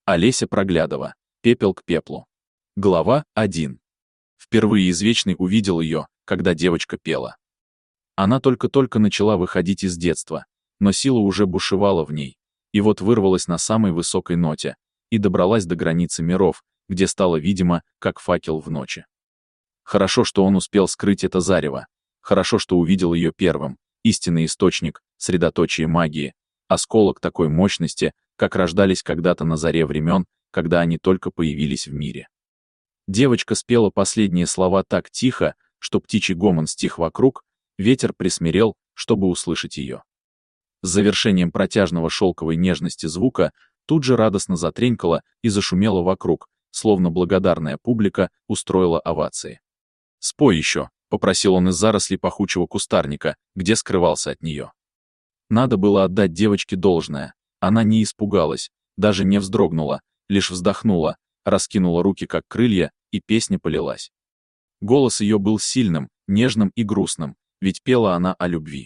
Олеся Проглядова. Пепел к пеплу. Глава 1. Впервые Извечный увидел ее, когда девочка пела. Она только-только начала выходить из детства, но сила уже бушевала в ней, и вот вырвалась на самой высокой ноте, и добралась до границы миров, где стало видимо, как факел в ночи. Хорошо, что он успел скрыть это зарево, хорошо, что увидел ее первым, истинный источник, средоточие магии, осколок такой мощности, как рождались когда-то на заре времен, когда они только появились в мире. Девочка спела последние слова так тихо, что птичий гомон стих вокруг, ветер присмирел, чтобы услышать ее. С завершением протяжного шелковой нежности звука тут же радостно затренькало и зашумело вокруг, словно благодарная публика устроила овации. «Спой еще», — попросил он из зарослей пахучего кустарника, где скрывался от нее. Надо было отдать девочке должное. Она не испугалась, даже не вздрогнула, лишь вздохнула, раскинула руки как крылья, и песня полилась. Голос ее был сильным, нежным и грустным, ведь пела она о любви.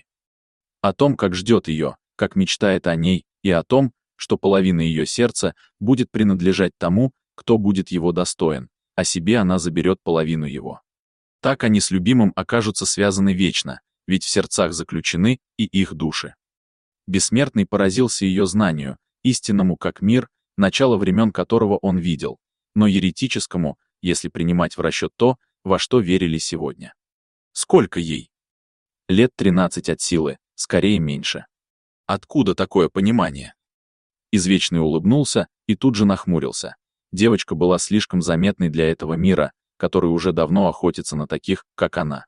О том, как ждет ее, как мечтает о ней, и о том, что половина ее сердца будет принадлежать тому, кто будет его достоин, а себе она заберет половину его. Так они с любимым окажутся связаны вечно, ведь в сердцах заключены и их души. Бессмертный поразился ее знанию, истинному как мир, начало времен которого он видел, но еретическому, если принимать в расчет то, во что верили сегодня. Сколько ей? Лет 13 от силы, скорее меньше. Откуда такое понимание? Извечный улыбнулся и тут же нахмурился. Девочка была слишком заметной для этого мира, который уже давно охотится на таких, как она.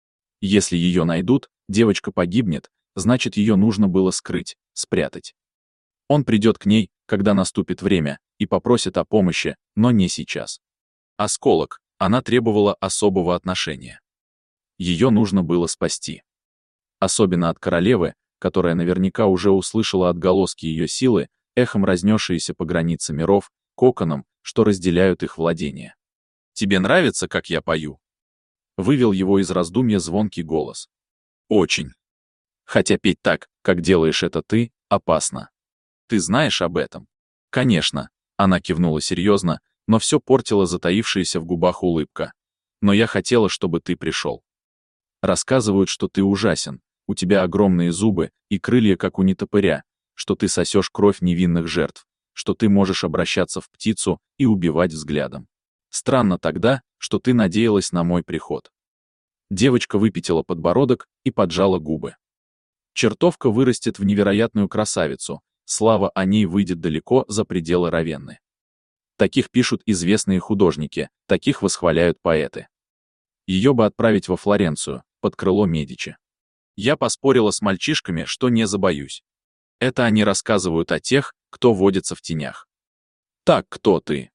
Если ее найдут, девочка погибнет, значит, ее нужно было скрыть, спрятать. Он придет к ней, когда наступит время, и попросит о помощи, но не сейчас. Осколок, она требовала особого отношения. Ее нужно было спасти. Особенно от королевы, которая наверняка уже услышала отголоски ее силы, эхом разнесшиеся по границе миров, коконом, что разделяют их владения. «Тебе нравится, как я пою?» Вывел его из раздумья звонкий голос. «Очень. Хотя петь так, как делаешь это ты, опасно. Ты знаешь об этом?» «Конечно», — она кивнула серьезно, но все портила затаившаяся в губах улыбка. «Но я хотела, чтобы ты пришел. Рассказывают, что ты ужасен, у тебя огромные зубы и крылья, как у нетопыря, что ты сосешь кровь невинных жертв, что ты можешь обращаться в птицу и убивать взглядом. Странно тогда, что ты надеялась на мой приход». Девочка выпятила подбородок и поджала губы. Чертовка вырастет в невероятную красавицу, слава о ней выйдет далеко за пределы Равенны. Таких пишут известные художники, таких восхваляют поэты. Ее бы отправить во Флоренцию, под крыло Медичи. Я поспорила с мальчишками, что не забоюсь. Это они рассказывают о тех, кто водится в тенях. Так, кто ты?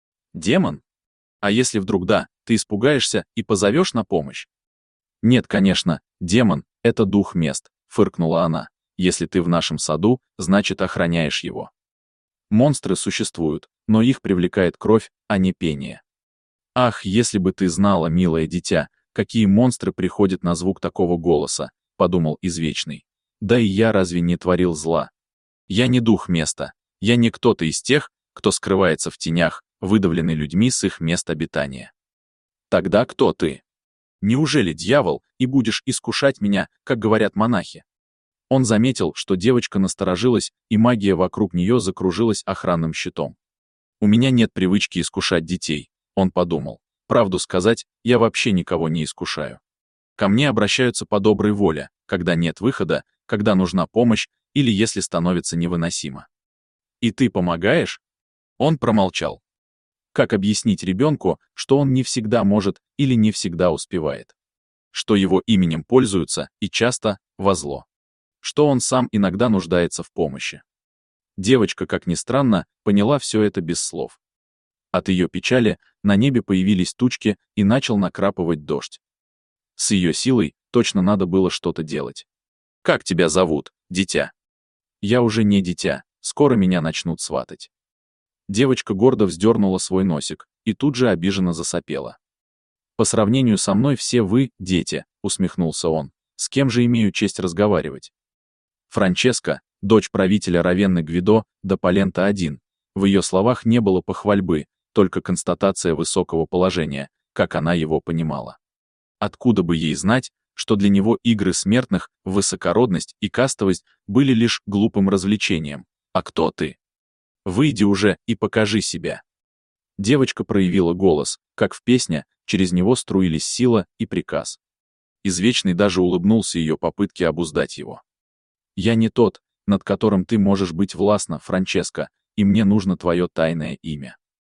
Демон? А если вдруг да, ты испугаешься и позовешь на помощь? Нет, конечно, демон — это дух мест, фыркнула она. Если ты в нашем саду, значит охраняешь его. Монстры существуют, но их привлекает кровь, а не пение. Ах, если бы ты знала, милое дитя, какие монстры приходят на звук такого голоса, подумал Извечный. Да и я разве не творил зла? Я не дух места, я не кто-то из тех, кто скрывается в тенях, выдавленный людьми с их мест обитания. Тогда кто ты? Неужели дьявол, и будешь искушать меня, как говорят монахи? Он заметил, что девочка насторожилась, и магия вокруг нее закружилась охранным щитом. «У меня нет привычки искушать детей», — он подумал. «Правду сказать, я вообще никого не искушаю. Ко мне обращаются по доброй воле, когда нет выхода, когда нужна помощь или если становится невыносимо». «И ты помогаешь?» Он промолчал. Как объяснить ребенку, что он не всегда может или не всегда успевает? Что его именем пользуются и часто во зло? Что он сам иногда нуждается в помощи? Девочка, как ни странно, поняла все это без слов. От ее печали на небе появились тучки и начал накрапывать дождь. С ее силой точно надо было что-то делать. «Как тебя зовут, дитя?» «Я уже не дитя, скоро меня начнут сватать». Девочка гордо вздернула свой носик и тут же обиженно засопела. «По сравнению со мной все вы — дети», — усмехнулся он. «С кем же имею честь разговаривать?» Франческа, дочь правителя Равенны Гвидо, да Полента-1, В ее словах не было похвальбы, только констатация высокого положения, как она его понимала. Откуда бы ей знать, что для него игры смертных, высокородность и кастовость были лишь глупым развлечением. А кто ты? Выйди уже и покажи себя. Девочка проявила голос, как в песне, через него струились сила и приказ. Извечный даже улыбнулся ее попытке обуздать его. «Я не тот, над которым ты можешь быть властна, Франческа, и мне нужно твое тайное имя».